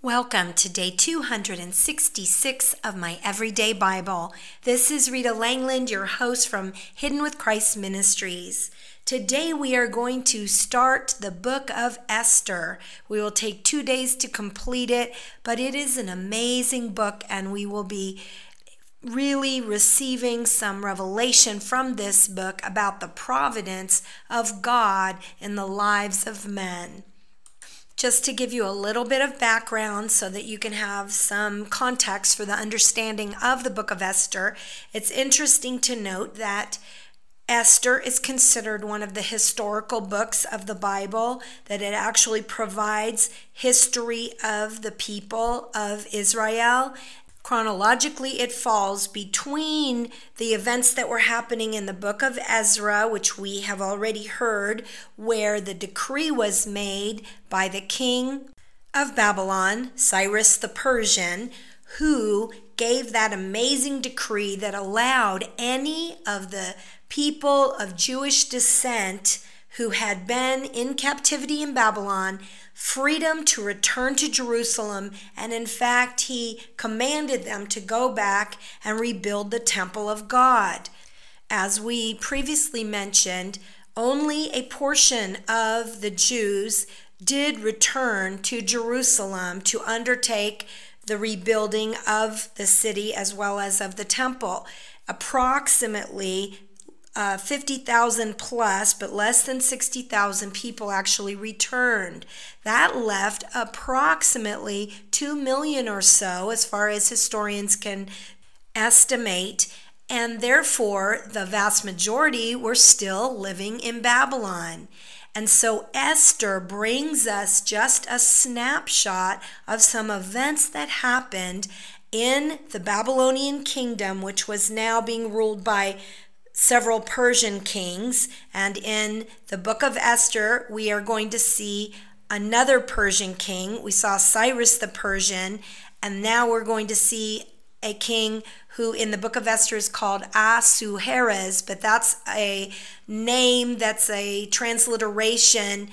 Welcome to day 266 of my Everyday Bible. This is Rita Langland, your host from Hidden with Christ Ministries. Today we are going to start the book of Esther. We will take 2 days to complete it, but it is an amazing book and we will be really receiving some revelation from this book about the providence of God in the lives of men. Just to give you a little bit of background so that you can have some context for the understanding of the book of Esther, it's interesting to note that Esther is considered one of the historical books of the Bible, that it actually provides history of the people of Israel. Chronologically, it falls between the events that were happening in the book of Ezra, which we have already heard, where the decree was made by the king of Babylon, Cyrus the Persian, who gave that amazing decree that allowed any of the people of Jewish descent who had been in captivity in Babylon freedom to return to Jerusalem, and in fact he commanded them to go back and rebuild the temple of God. As we previously mentioned, only a portion of the Jews did return to Jerusalem to undertake the rebuilding of the city as well as of the temple. Approximately 50,000 plus, but less than 60,000 people actually returned. That left approximately 2 million or so, as far as historians can estimate, and therefore the vast majority were still living in Babylon. And so Esther brings us just a snapshot of some events that happened in the Babylonian kingdom, which was now being ruled by several Persian kings. And in the book of Esther, we are going to see another Persian king. We saw Cyrus the Persian, and now we're going to see a king who in the book of Esther is called Ahasuerus, but that's a name, that's a transliteration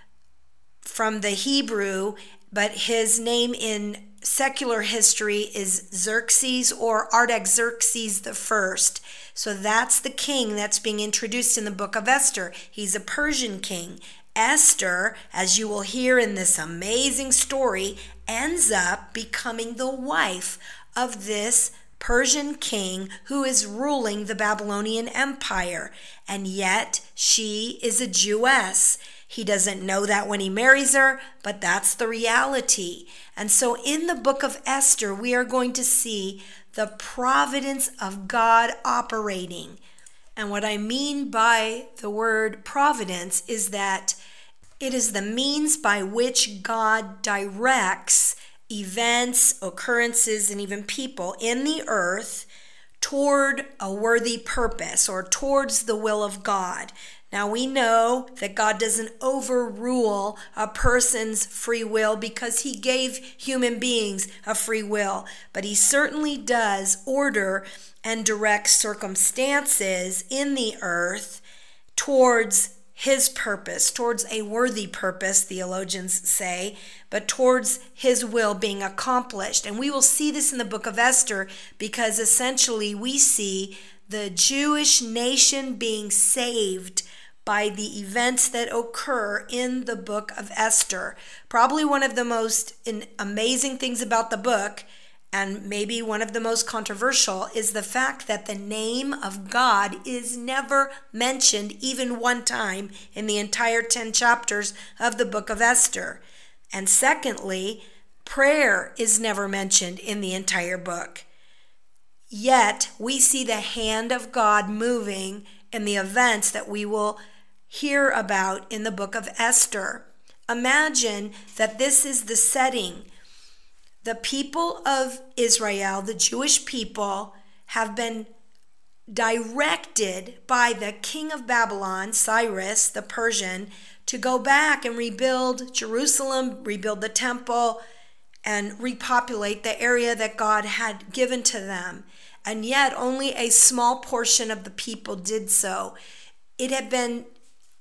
from the Hebrew, but his name in secular history is Xerxes or Artaxerxes the First. So that's the king that's being introduced in the book of Esther. He's a Persian king. Esther, as you will hear in this amazing story, ends up becoming the wife of this Persian king who is ruling the Babylonian Empire. And yet she is a Jewess. He doesn't know that when he marries her, but that's the reality. And so in the book of Esther, we are going to see the providence of God operating. And what I mean by the word providence is that it is the means by which God directs events, occurrences, and even people in the earth toward a worthy purpose or towards the will of God. Now we know that God doesn't overrule a person's free will because he gave human beings a free will, but he certainly does order and direct circumstances in the earth towards his purpose, towards a worthy purpose, theologians say, but towards his will being accomplished. And we will see this in the book of Esther because essentially we see the Jewish nation being saved by the events that occur in the book of Esther. Probably one of the most amazing things about the book, and maybe one of the most controversial, is the fact that the name of God is never mentioned even one time in the entire 10 chapters of the book of Esther. And secondly, prayer is never mentioned in the entire book. Yet we see the hand of God moving in the events that we will hear about in the book of Esther. Imagine that this is the setting. The people of Israel, the Jewish people, have been directed by the king of Babylon, Cyrus the Persian, to go back and rebuild Jerusalem, rebuild the temple, and repopulate the area that God had given to them. And yet only a small portion of the people did so. It had been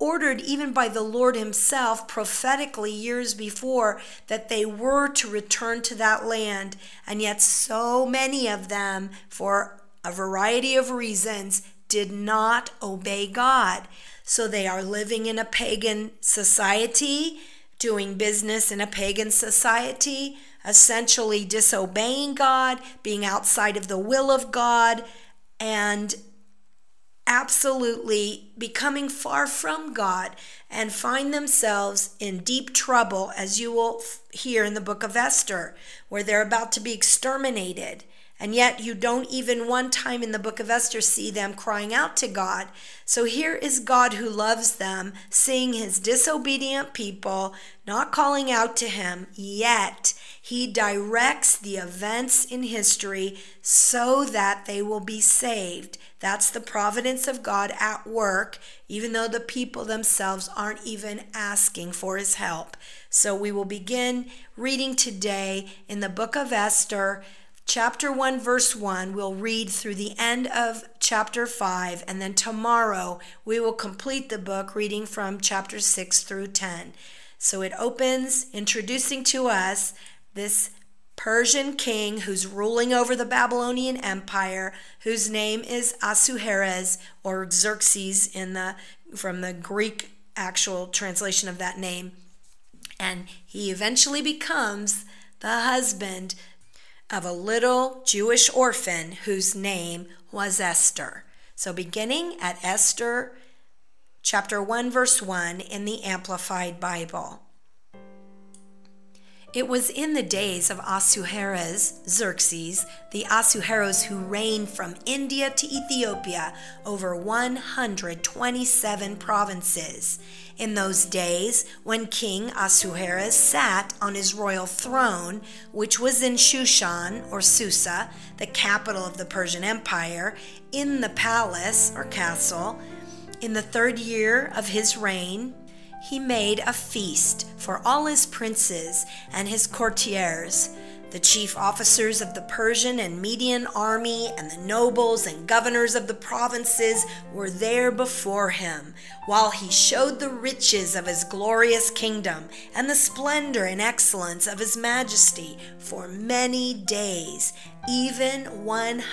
ordered even by the Lord himself prophetically years before that they were to return to that land. And yet so many of them, for a variety of reasons, did not obey God. So they are living in a pagan society, doing business in a pagan society, essentially disobeying God, being outside of the will of God, and absolutely becoming far from God, and find themselves in deep trouble, as you will hear in the book of Esther, where they're about to be exterminated. And yet you don't even one time in the book of Esther see them crying out to God. So here is God who loves them, seeing his disobedient people, not calling out to him, yet he directs the events in history so that they will be saved. That's the providence of God at work, even though the people themselves aren't even asking for his help. So we will begin reading today in the book of Esther, Chapter 1, verse 1, we'll read through the end of chapter 5, and then tomorrow we will complete the book reading from chapter 6 through 10. So it opens introducing to us this Persian king who's ruling over the Babylonian Empire, whose name is Ahasuerus, or Xerxes from the Greek actual translation of that name. And he eventually becomes the husband of a little Jewish orphan whose name was Esther. So beginning at Esther chapter 1 verse 1 in the Amplified Bible. It was in the days of Ahasuerus, Xerxes, the Ahasuerus who reigned from India to Ethiopia over 127 provinces. In those days, when King Ahasuerus sat on his royal throne, which was in Shushan or Susa, the capital of the Persian Empire, in the palace or castle, in the 3rd year of his reign, he made a feast for all his princes and his courtiers, the chief officers of the Persian and Median army, and the nobles and governors of the provinces were there before him, while he showed the riches of his glorious kingdom and the splendor and excellence of his majesty for many days, even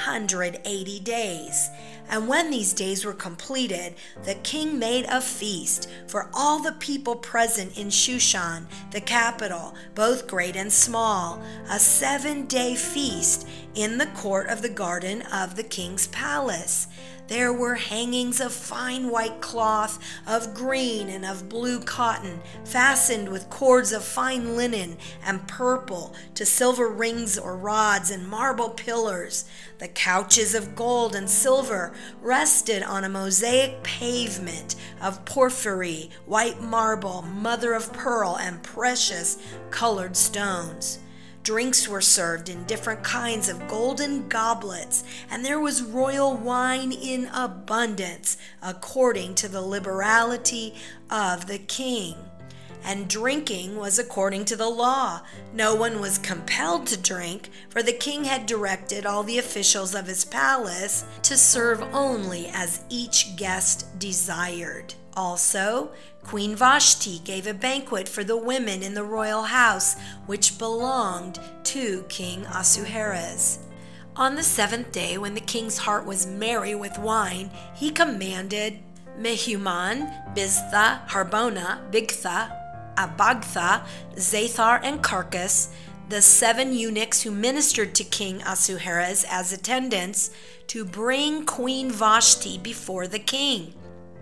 180 days. And when these days were completed, the king made a feast for all the people present in Shushan, the capital, both great and small, a 7-day feast in the court of the garden of the king's palace. There were hangings of fine white cloth, of green and of blue cotton, fastened with cords of fine linen and purple to silver rings or rods and marble pillars. The couches of gold and silver rested on a mosaic pavement of porphyry, white marble, mother of pearl, and precious colored stones. Drinks were served in different kinds of golden goblets, and there was royal wine in abundance, according to the liberality of the king. And drinking was according to the law. No one was compelled to drink, for the king had directed all the officials of his palace to serve only as each guest desired. Also, Queen Vashti gave a banquet for the women in the royal house, which belonged to King Ahasuerus. On the 7th day, when the king's heart was merry with wine, he commanded Mehuman, Biztha, Harbona, Bigtha, Abagtha, Zathar, and Carcass, the 7 eunuchs who ministered to King Ahasuerus as attendants, to bring Queen Vashti before the king,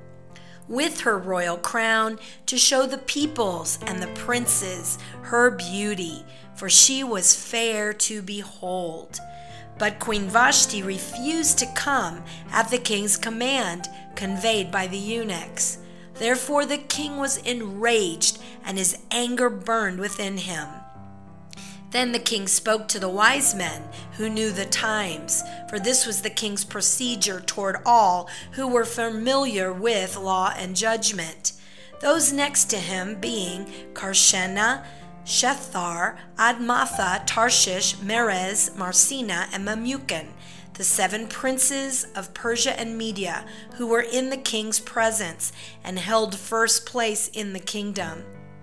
with her royal crown, to show the peoples and the princes her beauty, for she was fair to behold. But Queen Vashti refused to come at the king's command, conveyed by the eunuchs. Therefore the king was enraged, and his anger burned within him. Then the king spoke to the wise men who knew the times, for this was the king's procedure toward all who were familiar with law and judgment. Those next to him being Karshena, Shethar, Admatha, Tarshish, Meres, Marsina, and Memucan, the 7 princes of Persia and Media who were in the king's presence and held first place in the kingdom.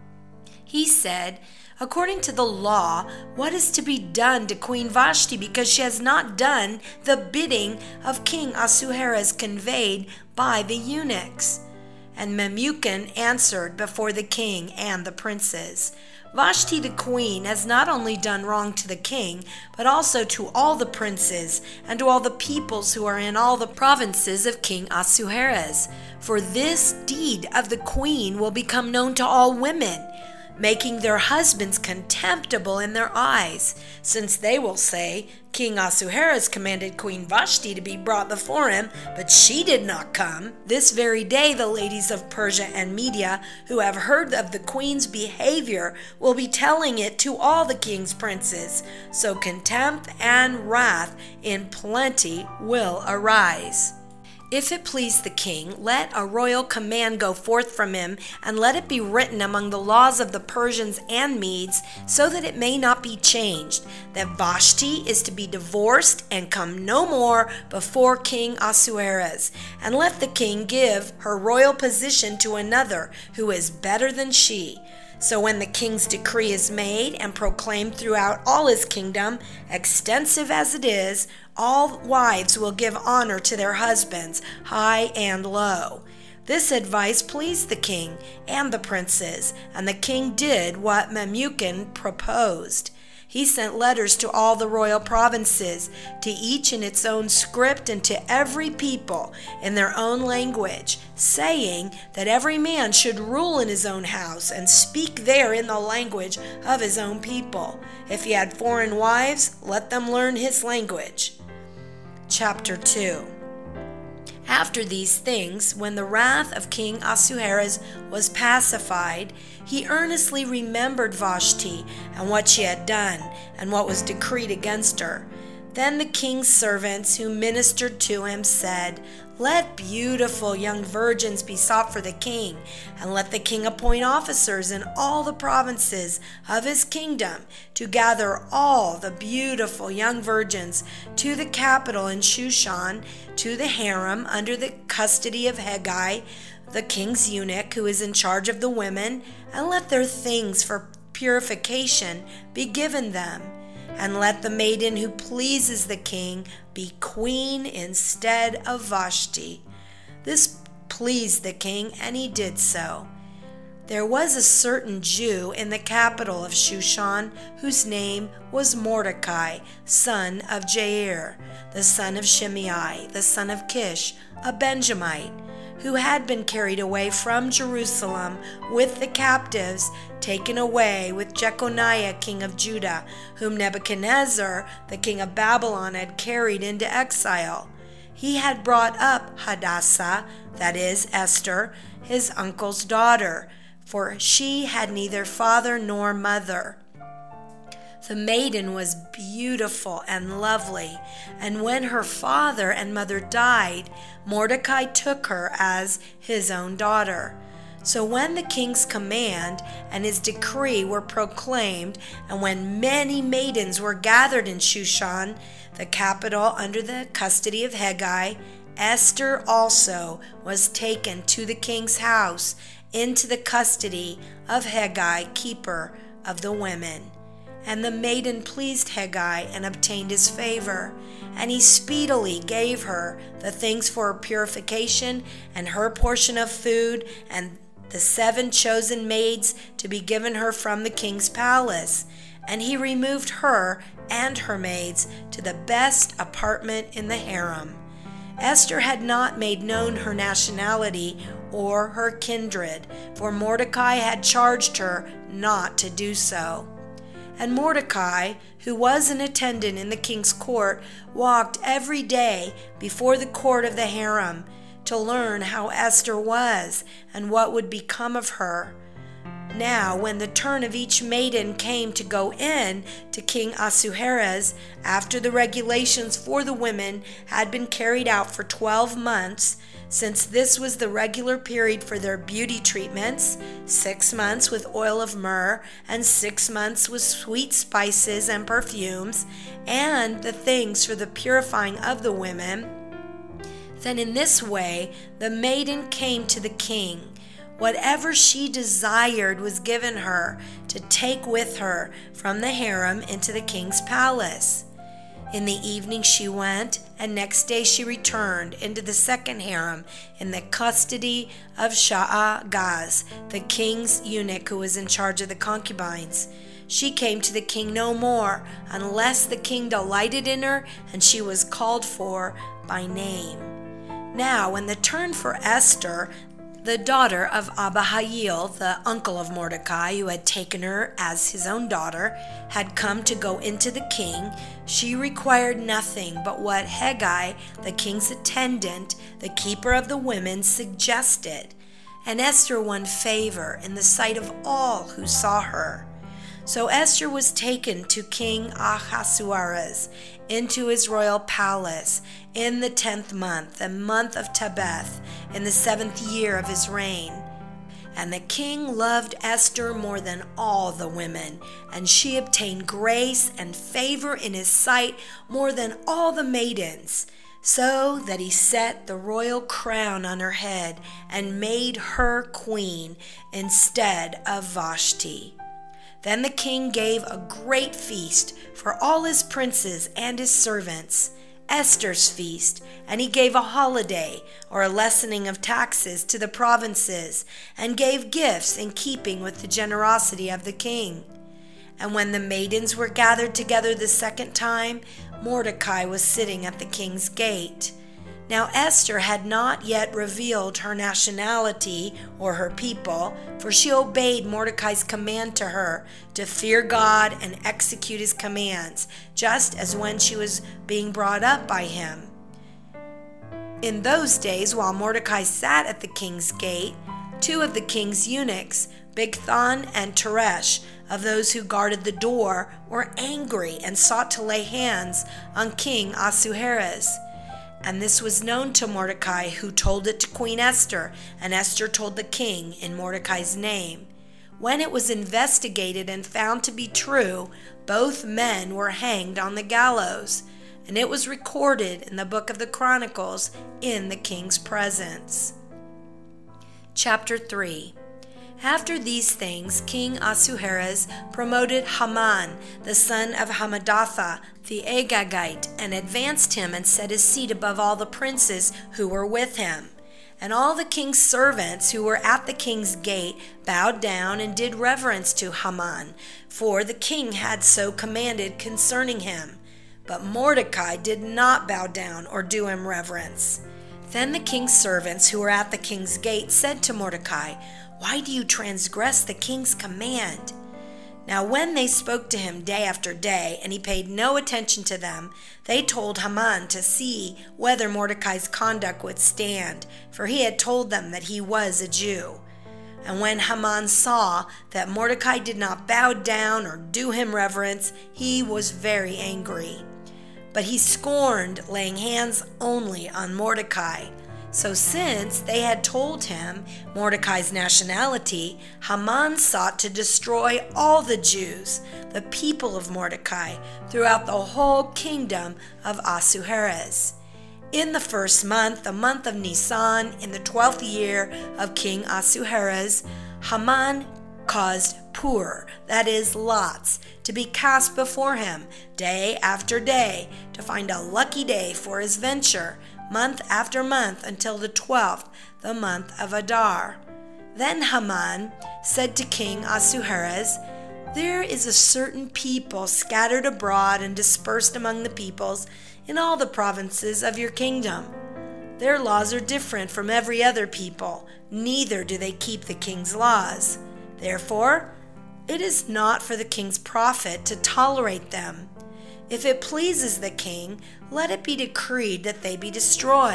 He said, "According to the law, what is to be done to Queen Vashti because she has not done the bidding of King Ahasuerus conveyed by the eunuchs?" And Memucan answered before the king and the princes, "Vashti the queen has not only done wrong to the king, but also to all the princes and to all the peoples who are in all the provinces of King Ahasuerus. For this deed of the queen will become known to all women, making their husbands contemptible in their eyes, since they will say, 'King Ahasuerus commanded Queen Vashti to be brought before him, but she did not come.' This very day the ladies of Persia and Media, who have heard of the queen's behavior, will be telling it to all the king's princes. So contempt and wrath in plenty will arise. If it please the king, let a royal command go forth from him, and let it be written among the laws of the Persians and Medes, so that it may not be changed, that Vashti is to be divorced and come no more before King Ahasuerus. And let the king give her royal position to another who is better than she. So when the king's decree is made and proclaimed throughout all his kingdom, extensive as it is, all wives will give honor to their husbands, high and low." This advice pleased the king and the princes, and the king did what Memucan proposed. He sent letters to all the royal provinces, to each in its own script and to every people in their own language, saying that every man should rule in his own house and speak there in the language of his own people. If he had foreign wives, let them learn his language. Chapter 2. After these things, when the wrath of King Ahasuerus was pacified, he earnestly remembered Vashti and what she had done and what was decreed against her. Then the king's servants who ministered to him said, "Let beautiful young virgins be sought for the king, and let the king appoint officers in all the provinces of his kingdom to gather all the beautiful young virgins to the capital in Shushan, to the harem under the custody of Hegai, the king's eunuch who is in charge of the women, and let their things for purification be given them. And let the maiden who pleases the king be queen instead of Vashti." This pleased the king, and he did so. There was a certain Jew in the capital of Shushan, whose name was Mordecai, son of Jair, the son of Shimei, the son of Kish, a Benjamite, who had been carried away from Jerusalem with the captives taken away with Jeconiah king of Judah, whom Nebuchadnezzar the king of Babylon had carried into exile. He had brought up Hadassah, that is, Esther, his uncle's daughter, for she had neither father nor mother. The maiden was beautiful and lovely, and when her father and mother died, Mordecai took her as his own daughter. So when the king's command and his decree were proclaimed, and when many maidens were gathered in Shushan, the capital under the custody of Hegai, Esther also was taken to the king's house into the custody of Hegai, keeper of the women. And the maiden pleased Hegai and obtained his favor. And he speedily gave her the things for her purification and her portion of food and the 7 chosen maids to be given her from the king's palace. And he removed her and her maids to the best apartment in the harem. Esther had not made known her nationality or her kindred, for Mordecai had charged her not to do so. And Mordecai, who was an attendant in the king's court, walked every day before the court of the harem to learn how Esther was and what would become of her. Now, when the turn of each maiden came to go in to King Ahasuerus, after the regulations for the women had been carried out for 12 months, since this was the regular period for their beauty treatments, 6 months with oil of myrrh, and 6 months with sweet spices and perfumes, and the things for the purifying of the women, then in this way the maiden came to the king. Whatever she desired was given her to take with her from the harem into the king's palace. In the evening she went, and next day she returned into the second harem in the custody of Shaagaz, the king's eunuch who was in charge of the concubines. She came to the king no more, unless the king delighted in her, and she was called for by name. Now, when the turn for Esther, the daughter of Abihail, the uncle of Mordecai, who had taken her as his own daughter, had come to go into the king, she required nothing but what Hegai, the king's attendant, the keeper of the women, suggested. And Esther won favor in the sight of all who saw her. So Esther was taken to King Ahasuerus into his royal palace in the 10th month, the month of Tebeth, in the 7th year of his reign. And the king loved Esther more than all the women, and she obtained grace and favor in his sight more than all the maidens, so that he set the royal crown on her head and made her queen instead of Vashti. Then the king gave a great feast for all his princes and his servants, Esther's feast, and he gave a holiday or a lessening of taxes to the provinces, and gave gifts in keeping with the generosity of the king. And when the maidens were gathered together the second time, Mordecai was sitting at the king's gate. Now Esther had not yet revealed her nationality or her people, for she obeyed Mordecai's command to her to fear God and execute his commands, just as when she was being brought up by him. In those days, while Mordecai sat at the king's gate, 2 of the king's eunuchs, Bigthan and Teresh, of those who guarded the door, were angry and sought to lay hands on King Ahasuerus. And this was known to Mordecai, who told it to Queen Esther, and Esther told the king in Mordecai's name. When it was investigated and found to be true, both men were hanged on the gallows, and it was recorded in the book of the Chronicles in the king's presence. Chapter 3. After these things, King Ahasuerus promoted Haman, the son of Hammedatha, the Agagite, and advanced him and set his seat above all the princes who were with him. And all the king's servants who were at the king's gate bowed down and did reverence to Haman, for the king had so commanded concerning him. But Mordecai did not bow down or do him reverence. Then the king's servants who were at the king's gate said to Mordecai, "Why do you transgress the king's command?" Now when they spoke to him day after day, and he paid no attention to them, they told Haman to see whether Mordecai's conduct would stand, for he had told them that he was a Jew. And when Haman saw that Mordecai did not bow down or do him reverence, he was very angry. But he scorned laying hands only on Mordecai. So since they had told him Mordecai's nationality, Haman sought to destroy all the Jews, the people of Mordecai, throughout the whole kingdom of Ahasuerus. In the 1st month, the month of Nisan, in the 12th year of King Ahasuerus, Haman caused pur, that is, lots, to be cast before him day after day, to find a lucky day for his venture, month after month, until the 12th, the month of Adar. Then Haman said to King Ahasuerus, "There is a certain people scattered abroad and dispersed among the peoples in all the provinces of your kingdom. Their laws are different from every other people, neither do they keep the king's laws. Therefore, it is not for the king's profit to tolerate them. If it pleases the king, let it be decreed that they be destroyed,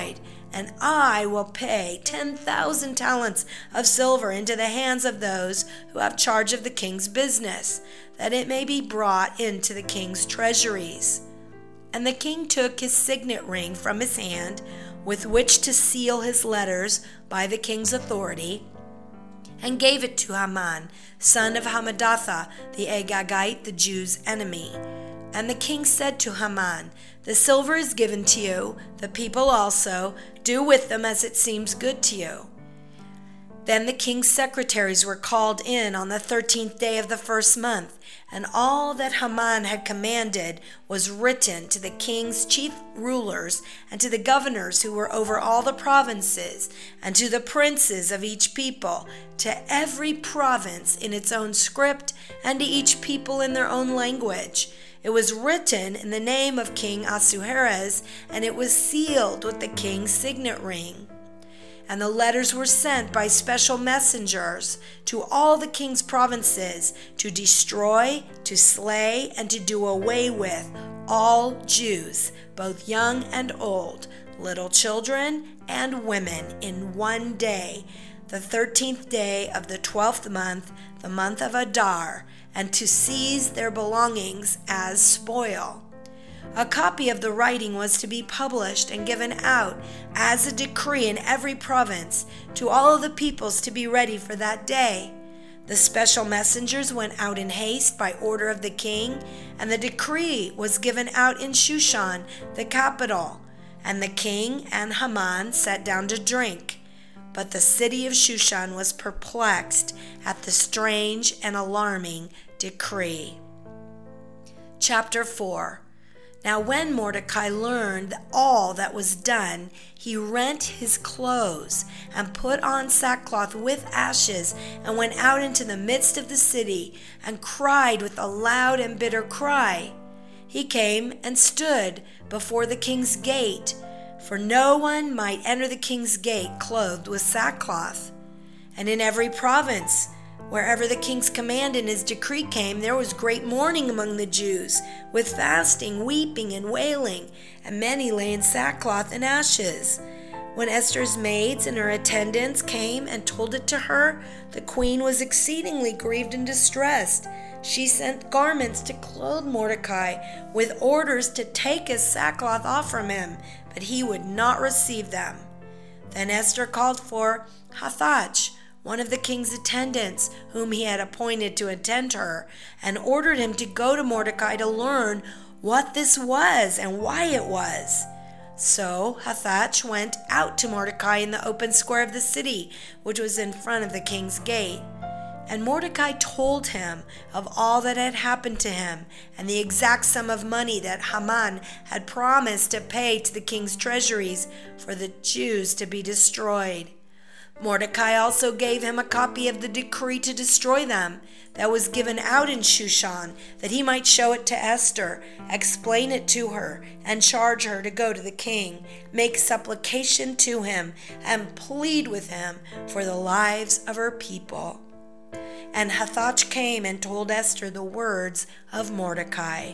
and I will pay 10,000 talents of silver into the hands of those who have charge of the king's business, that it may be brought into the king's treasuries." And the king took his signet ring from his hand, with which to seal his letters by the king's authority, and gave it to Haman, son of Hammedatha, the Agagite, the Jews' enemy. And the king said to Haman, "The silver is given to you, the people also. Do with them as it seems good to you." Then the king's secretaries were called in on the 13th day of the first month, and all that Haman had commanded was written to the king's chief rulers and to the governors who were over all the provinces, and to the princes of each people, to every province in its own script, and to each people in their own language. It was written in the name of King Ahasuerus, and it was sealed with the king's signet ring. And the letters were sent by special messengers to all the king's provinces to destroy, to slay, and to do away with all Jews, both young and old, little children and women, in one day, the 13th day of the 12th month, the month of Adar, and to seize their belongings as spoil. A copy of the writing was to be published and given out as a decree in every province to all of the peoples to be ready for that day. The special messengers went out in haste by order of the king, and the decree was given out in Shushan, the capital. And the king and Haman sat down to drink. But the city of Shushan was perplexed at the strange and alarming decree. Chapter 4. Now when Mordecai learned all that was done, he rent his clothes and put on sackcloth with ashes, and went out into the midst of the city and cried with a loud and bitter cry. He came and stood before the king's gate, for no one might enter the king's gate clothed with sackcloth. And in every province, wherever the king's command and his decree came, there was great mourning among the Jews, with fasting, weeping, and wailing, and many lay in sackcloth and ashes. When Esther's maids and her attendants came and told it to her, the queen was exceedingly grieved and distressed. She sent garments to clothe Mordecai, with orders to take his sackcloth off from him, but he would not receive them. Then Esther called for Hathach, one of the king's attendants, whom he had appointed to attend her, and ordered him to go to Mordecai to learn what this was and why it was. So Hathach went out to Mordecai in the open square of the city, which was in front of the king's gate. And Mordecai told him of all that had happened to him, and the exact sum of money that Haman had promised to pay to the king's treasuries for the Jews to be destroyed. Mordecai also gave him a copy of the decree to destroy them that was given out in Shushan, that he might show it to Esther, explain it to her, and charge her to go to the king, make supplication to him, and plead with him for the lives of her people. And Hathach came and told Esther the words of Mordecai.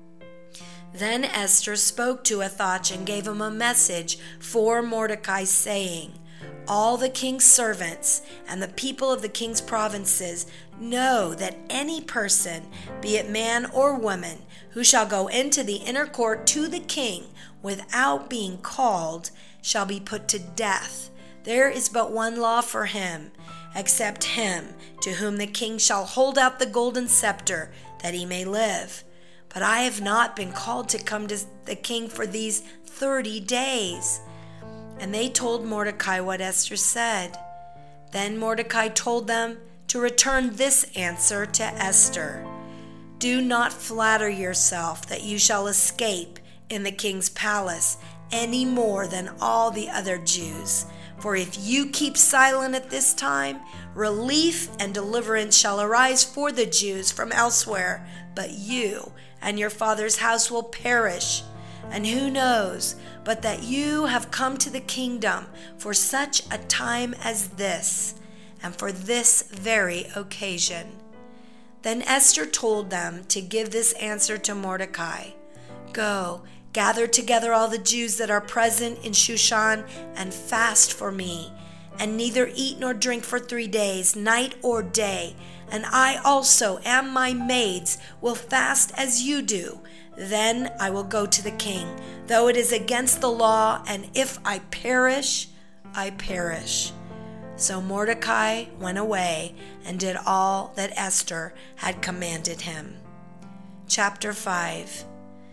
Then Esther spoke to Hathach and gave him a message for Mordecai, saying, "All the king's servants and the people of the king's provinces know that any person, be it man or woman, who shall go into the inner court to the king without being called, shall be put to death. There is but one law for him, except him to whom the king shall hold out the golden scepter, that he may live. But I have not been called to come to the king for these 30 days. And they told Mordecai what Esther said. Then Mordecai told them to return this answer to Esther: "Do not flatter yourself that you shall escape in the king's palace any more than all the other Jews. For if you keep silent at this time, relief and deliverance shall arise for the Jews from elsewhere, but you and your father's house will perish. And who knows but that you have come to the kingdom for such a time as this, and for this very occasion." Then Esther told them to give this answer to Mordecai: "Go, Gather together all the Jews that are present in Shushan and fast for me, and neither eat nor drink for 3 days, night or day. And I also and my maids will fast as you do. Then I will go to the king, though it is against the law, and if I perish, I perish." So Mordecai went away and did all that Esther had commanded him. Chapter 5.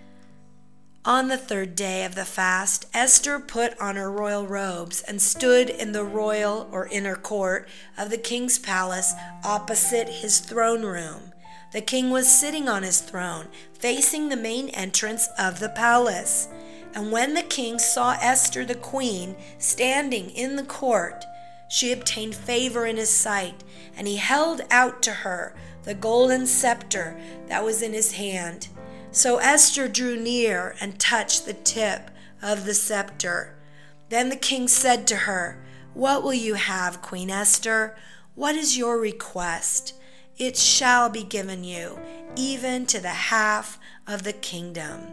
On the 3rd day of the fast, Esther put on her royal robes and stood in the royal or inner court of the king's palace opposite his throne room. The king was sitting on his throne, facing the main entrance of the palace. And when the king saw Esther the queen standing in the court, she obtained favor in his sight, and he held out to her the golden scepter that was in his hand. So Esther drew near and touched the tip of the scepter. Then the king said to her, "What will you have, Queen Esther? What is your request? It shall be given you, even to the half of the kingdom."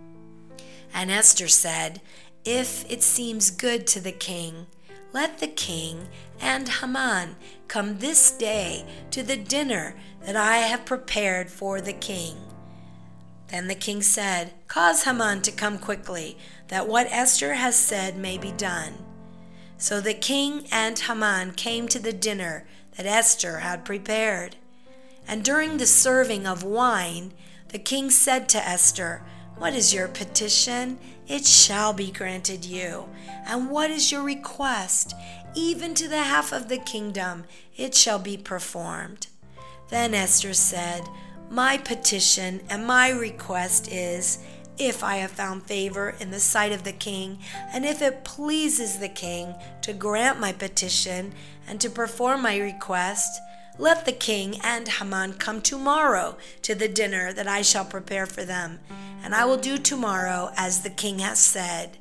And Esther said, "If it seems good to the king, let the king and Haman come this day to the dinner that I have prepared for the king." Then the king said, "Cause Haman to come quickly, that what Esther has said may be done." So the king and Haman came to the dinner that Esther had prepared. And during the serving of wine, the king said to Esther, "What is your petition? It shall be granted you. And what is your request? Even to the half of the kingdom, it shall be performed." Then Esther said, "My petition and my request is, if I have found favor in the sight of the king, and if it pleases the king to grant my petition and to perform my request, let the king and Haman come tomorrow to the dinner that I shall prepare for them, and I will do tomorrow as the king has said."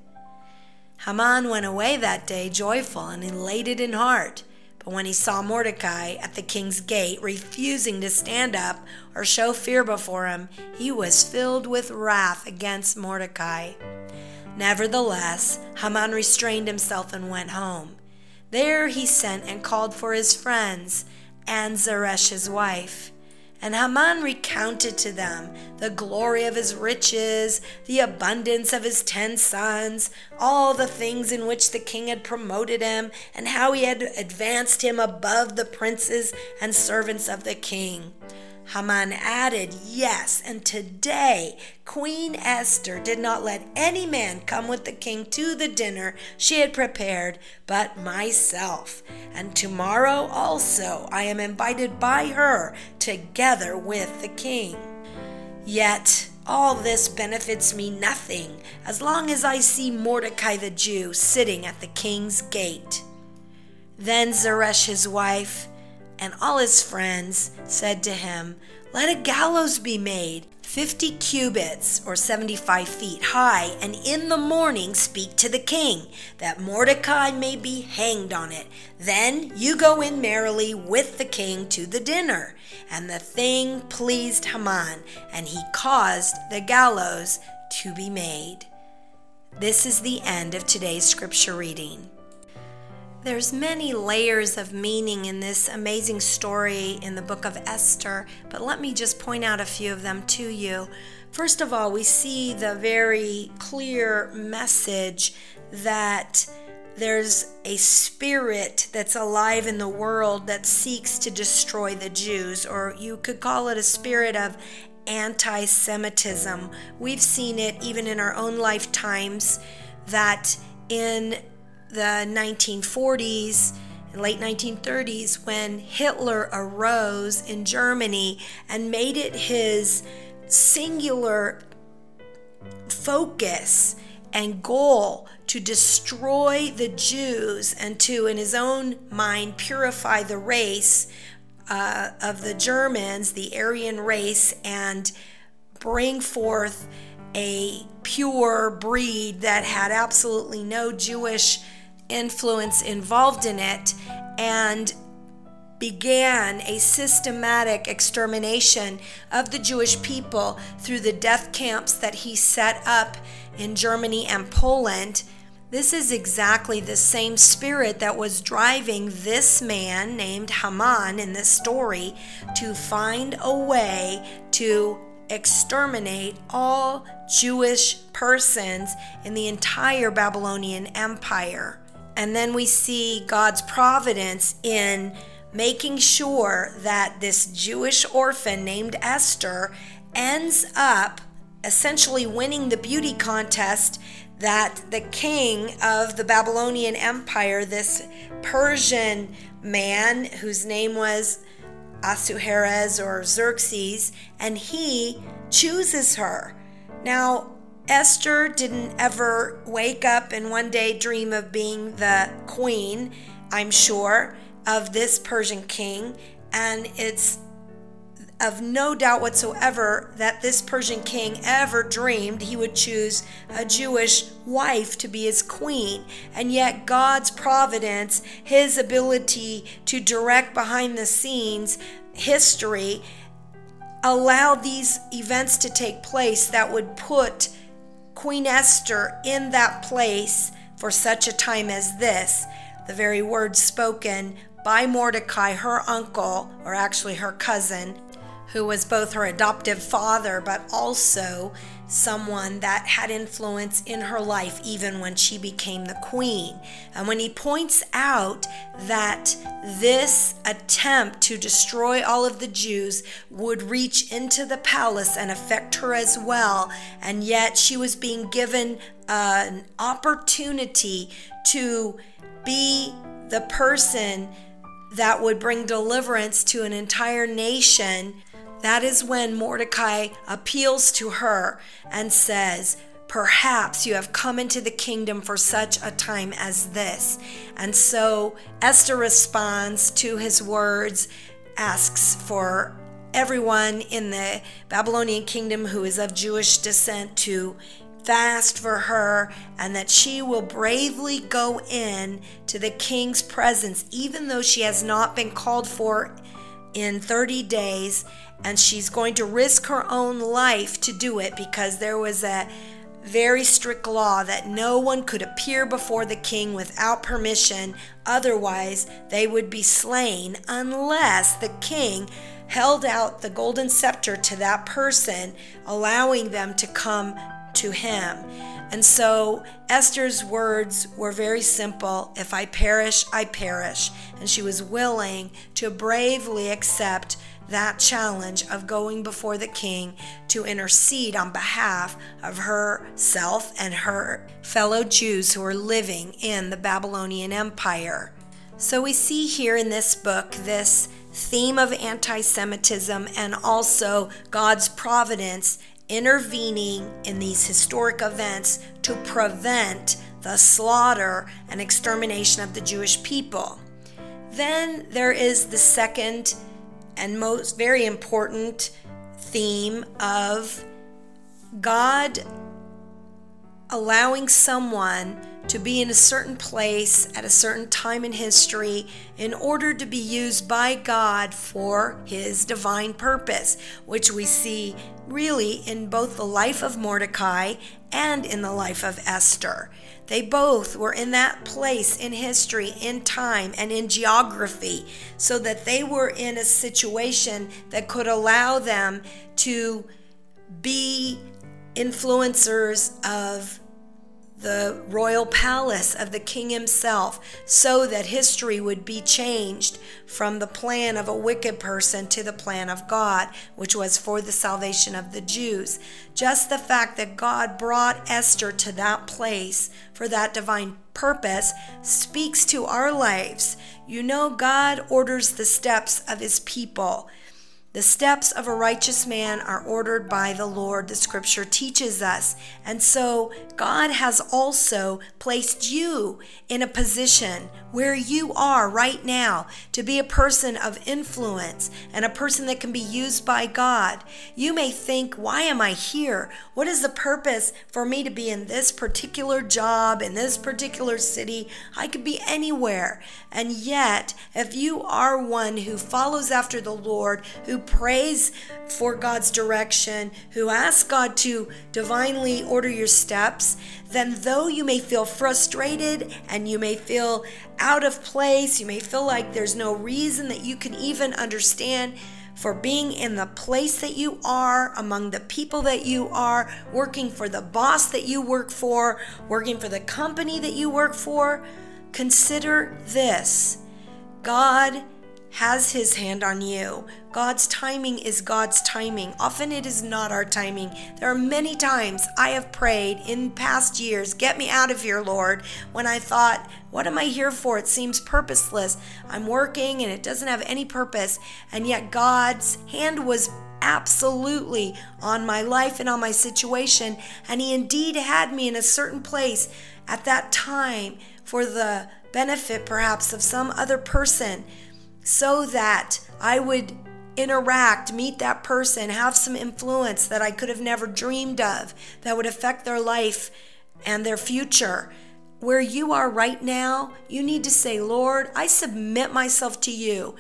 Haman went away that day joyful and elated in heart. But when he saw Mordecai at the king's gate refusing to stand up or show fear before him, he was filled with wrath against Mordecai. Nevertheless, Haman restrained himself and went home. There he sent and called for his friends and Zeresh his wife. And Haman recounted to them the glory of his riches, the abundance of his 10 sons, all the things in which the king had promoted him, and how he had advanced him above the princes and servants of the king. Haman added, "Yes, and today Queen Esther did not let any man come with the king to the dinner she had prepared but myself. And tomorrow also I am invited by her together with the king. Yet all this benefits me nothing as long as I see Mordecai the Jew sitting at the king's gate." Then Zeresh his wife and all his friends said to him, "Let a gallows be made, 50 cubits or 75 feet high, and in the morning speak to the king, that Mordecai may be hanged on it. Then you go in merrily with the king to the dinner." And the thing pleased Haman, and he caused the gallows to be made. This is the end of today's scripture reading. There's many layers of meaning in this amazing story in the book of Esther, but let me just point out a few of them to you. First of all, we see the very clear message that there's a spirit that's alive in the world that seeks to destroy the Jews, or you could call it a spirit of anti-Semitism. We've seen it even in our own lifetimes, that in the 1940s and late 1930s, when Hitler arose in Germany and made it his singular focus and goal to destroy the Jews and to, in his own mind, purify the race of the Germans, the Aryan race, and bring forth a pure breed that had absolutely no Jewish influence involved in it. And began a systematic extermination of the Jewish people through the death camps that he set up in Germany and Poland. This is exactly the same spirit that was driving this man named Haman in this story to find a way to exterminate all Jewish persons in the entire Babylonian Empire. And then we see God's providence in making sure that this Jewish orphan named Esther ends up essentially winning the beauty contest that the king of the Babylonian Empire, this Persian man whose name was Ahasuerus or Xerxes, and he chooses her. Now, Esther didn't ever wake up and one day dream of being the queen, I'm sure, of this Persian king, and it's of no doubt whatsoever that this Persian king ever dreamed he would choose a Jewish wife to be his queen. And yet God's providence, his ability to direct behind the scenes history, allowed these events to take place that would put Queen Esther in that place for such a time as this. The very words spoken by Mordecai, her uncle, or actually her cousin, who was both her adoptive father, but also someone that had influence in her life even when she became the queen. And when he points out that this attempt to destroy all of the Jews would reach into the palace and affect her as well, and yet she was being given an opportunity to be the person that would bring deliverance to an entire nation, that is when Mordecai appeals to her and says, perhaps you have come into the kingdom for such a time as this. And so Esther responds to his words, asks for everyone in the Babylonian kingdom who is of Jewish descent to fast for her, and that she will bravely go in to the king's presence, even though she has not been called for in 30 days, and she's going to risk her own life to do it, because there was a very strict law that no one could appear before the king without permission. Otherwise, they would be slain unless the king held out the golden scepter to that person, allowing them to come to him. And so Esther's words were very simple: if I perish, I perish. And she was willing to bravely accept that challenge of going before the king to intercede on behalf of herself and her fellow Jews who were living in the Babylonian Empire. So we see here in this book this theme of anti-Semitism and also God's providence intervening in these historic events to prevent the slaughter and extermination of the Jewish people. Then there is the second and most very important theme of God allowing someone to be in a certain place at a certain time in history in order to be used by God for his divine purpose, which we see really in both the life of Mordecai and in the life of Esther. They both were in that place in history, in time, and in geography, so that they were in a situation that could allow them to be influencers of the royal palace of the king himself, so that history would be changed from the plan of a wicked person to the plan of God, which was for the salvation of the Jews. Just the fact that God brought Esther to that place for that divine purpose speaks to our lives. You know, God orders the steps of his people. The steps of a righteous man are ordered by the Lord, the scripture teaches us. And so God has also placed you in a position where you are right now to be a person of influence and a person that can be used by God. You may think, why am I here? What is the purpose for me to be in this particular job, in this particular city? I could be anywhere. And yet, if you are one who follows after the Lord, who prays for God's direction, who asks God to divinely order your steps, then though you may feel frustrated and you may feel out of place, you may feel like there's no reason that you can even understand for being in the place that you are, among the people that you are, working for the boss that you work for, working for the company that you work for, consider this. God has his hand on you. God's timing is God's timing. Often it is not our timing. There are many times I have prayed in past years, get me out of here, Lord, when I thought, what am I here for? It seems purposeless. I'm working and it doesn't have any purpose. And yet God's hand was absolutely on my life and on my situation. And he indeed had me in a certain place at that time for the benefit perhaps of some other person, so that I would interact, meet that person, have some influence that I could have never dreamed of, that would affect their life and their future. Where you are right now, you need to say, Lord, I submit myself to you.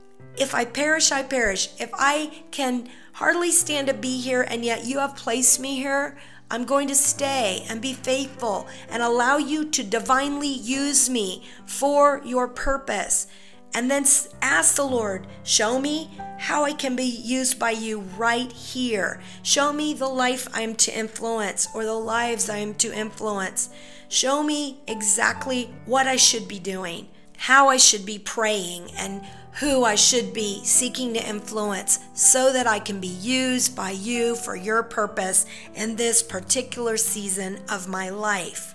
If I perish, I perish. If I can hardly stand to be here and yet you have placed me here, I'm going to stay and be faithful and allow you to divinely use me for your purpose. And then ask the Lord, show me how I can be used by you right here. Show me the life I'm to influence or the lives I'm to influence. Show me exactly what I should be doing, how I should be praying, and who I should be seeking to influence so that I can be used by you for your purpose in this particular season of my life.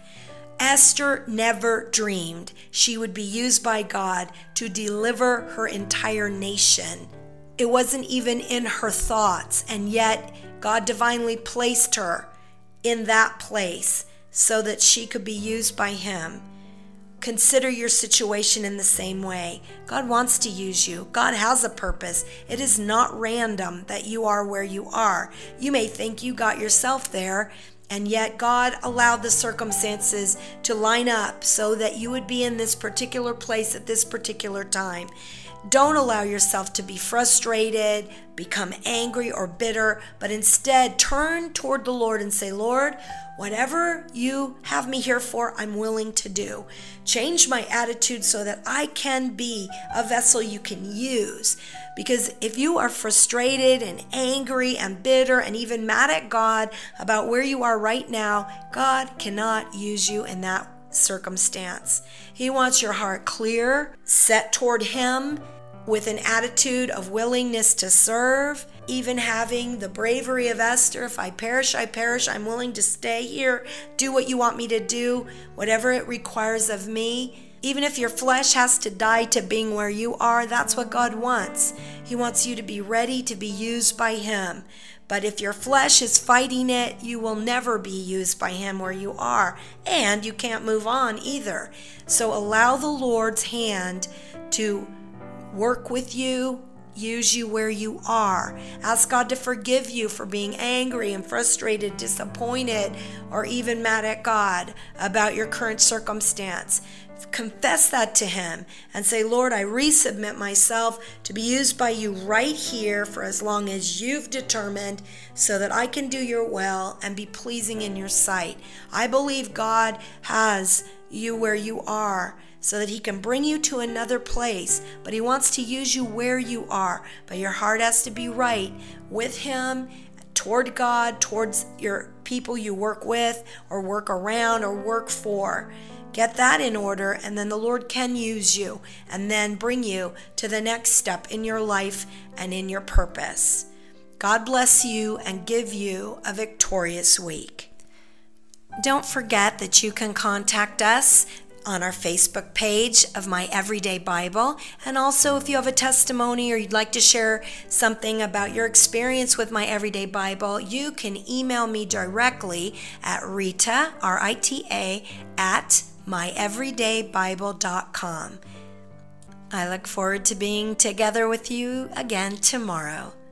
Esther never dreamed she would be used by God to deliver her entire nation. It wasn't even in her thoughts, and yet God divinely placed her in that place so that she could be used by him. Consider your situation in the same way. God wants to use you. God has a purpose. It is not random that you are where you are. You may think you got yourself there, and yet God allowed the circumstances to line up so that you would be in this particular place at this particular time. Don't allow yourself to be frustrated, become angry or bitter, but instead turn toward the Lord and say, Lord, whatever you have me here for, I'm willing to do. Change my attitude so that I can be a vessel you can use. Because if you are frustrated and angry and bitter and even mad at God about where you are right now, God cannot use you in that circumstance. He wants your heart clear, set toward him, with an attitude of willingness to serve, even having the bravery of Esther. If I perish, I perish. I'm willing to stay here, do what you want me to do, whatever it requires of me. Even if your flesh has to die to being where you are, that's what God wants. He wants you to be ready to be used by him. But if your flesh is fighting it, you will never be used by him where you are. And you can't move on either. So allow the Lord's hand to work with you, use you where you are. Ask God to forgive you for being angry and frustrated, disappointed, or even mad at God about your current circumstance. Confess that to him and say, Lord, I resubmit myself to be used by you right here for as long as you've determined, so that I can do your will and be pleasing in your sight. I believe God has you where you are, so that he can bring you to another place, but he wants to use you where you are. But your heart has to be right with him, toward God, towards your people you work with or work around or work for. Get that in order, and then the Lord can use you and then bring you to the next step in your life and in your purpose. God bless you and give you a victorious week. Don't forget that you can contact us on our Facebook page of My Everyday Bible. And also, if you have a testimony or you'd like to share something about your experience with My Everyday Bible, you can email me directly at Rita, R-I-T-A, at myeverydaybible.com. I look forward to being together with you again tomorrow.